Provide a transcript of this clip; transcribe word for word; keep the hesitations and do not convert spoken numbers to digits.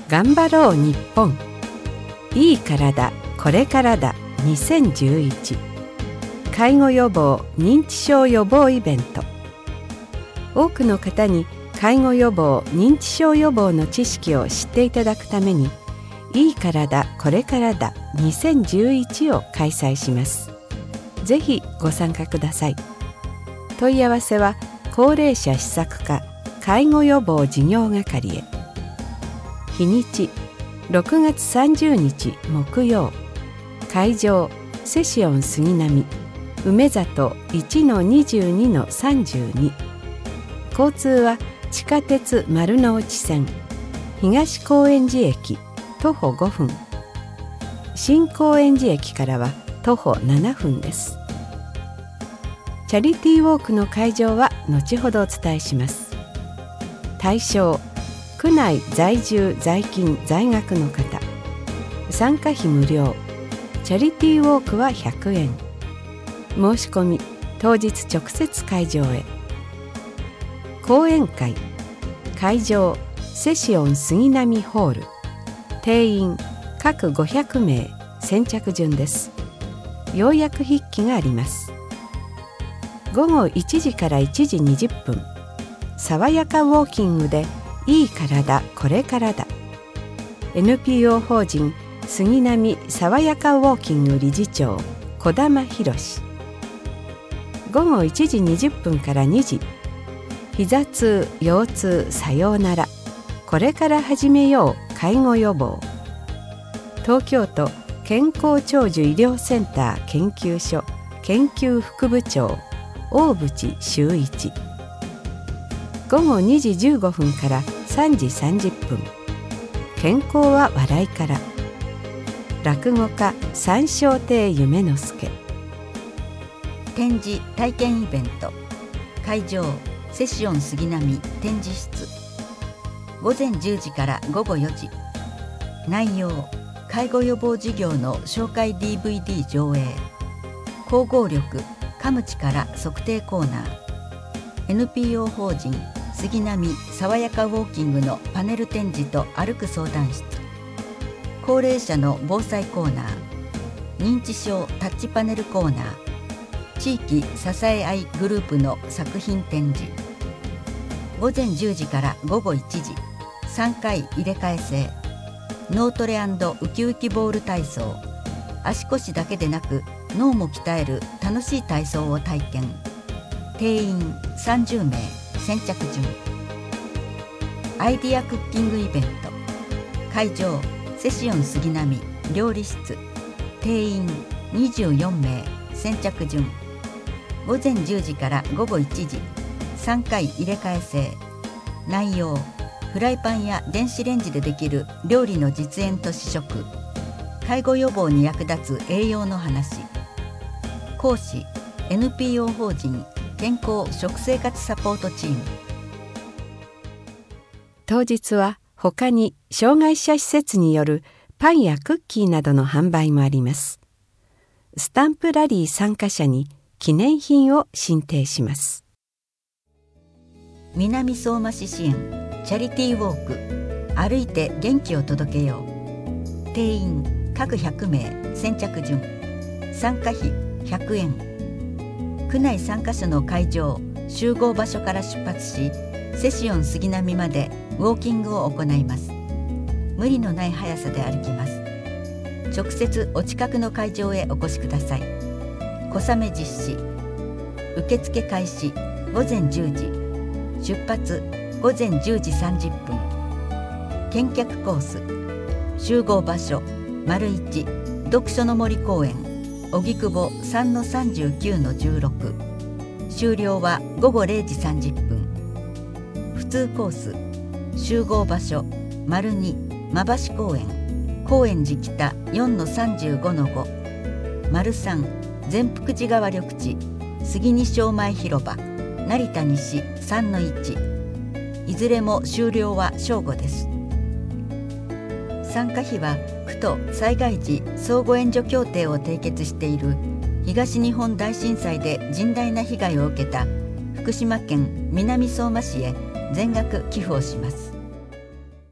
頑張ろう日本、いい体これからだにせんじゅういち、介護予防認知症予防イベント。多くの方に介護予防認知症予防の知識を知っていただくために、いい体これからだにせんじゅういちを開催します。ぜひご参加ください。問い合わせは高齢者施策課介護予防事業係へ。日にちろくがつさんじゅうにち木曜、会場セシオン杉並梅里 いちのにじゅうにのさんじゅうに。交通は地下鉄丸ノ内線東高円寺駅徒歩ごふん、新高円寺駅からは徒歩ななふんです。チャリティーウォークの会場は後ほどお伝えします。対象区内在住在勤在学の方、参加費無料、チャリティーウォークはひゃくえん。申し込み当日直接会場へ。講演会会場セシオン杉並ホール、定員各ごひゃくめい、先着順です。要約筆記があります。ごごいちじからいちじにじゅっぷん、爽やかウォーキングでいい体これからだ。 エヌピーオー 法人杉並爽やかウォーキング理事長児玉博。ごごいちじにじゅっぷんからにじ、膝痛腰痛さようなら、これから始めよう介護予防。東京都健康長寿医療センター研究所研究副部長大渕修一。ごごにじじゅうごふんからさんじさんじゅっぷん、健康は笑いから、落語家三笑亭夢之助。 展示体験イベント会場セシオン杉並展示室、ごぜんじゅうじからごごよじ。内容介護予防事業の紹介 ディーブイディー 上映、光合力噛む力測定コーナー、 エヌピーオー 法人杉並爽やかウォーキングのパネル展示と歩く相談室、高齢者の防災コーナー、認知症タッチパネルコーナー、地域支え合いグループの作品展示。ごぜんじゅうじからごごいちじ、さんかい入れ替え制、脳トレ&ウキウキボール体操、足腰だけでなく脳も鍛える楽しい体操を体験。定員さんじゅうめい、先着順。アイディアクッキングイベント会場セシオン杉並料理室、定員にじゅうよんめい、先着順。ごぜんじゅうじからごごいちじ、さんかい入れ替え制。内容フライパンや電子レンジでできる料理の実演と試食、介護予防に役立つ栄養の話。講師 エヌピーオー 法人健康食生活サポートチーム。 当日は他に障害者施設によるパンやクッキーなどの販売もあります。スタンプラリー参加者に記念品を進呈します。 南相馬市支援チャリティーウォーク歩いて元気を届けよう。定員各ひゃくめい、先着順。参加費ひゃくえん。区内さんかしょの会場集合場所から出発し、セシオン杉並までウォーキングを行います。無理のない速さで歩きます。直接お近くの会場へお越しください。小雨実施。受付開始ごぜんじゅうじ、出発ごぜんじゅうじさんじゅっぷん。見客コース、集合場所丸いち読書の森公園荻窪 さんのさんじゅうきゅうのじゅうろく。終了はごごれいじさんじゅっぷん。普通コース、集合場所丸に馬橋公園高円寺北 よんのさんじゅうごのご。丸さん善福寺川緑地杉西小前広場成田西 さんのいち。いずれも終了は正午です。参加費は区と災害時相互援助協定を締結している東日本大震災で甚大な被害を受けた福島県南相馬市へ全額寄付をします。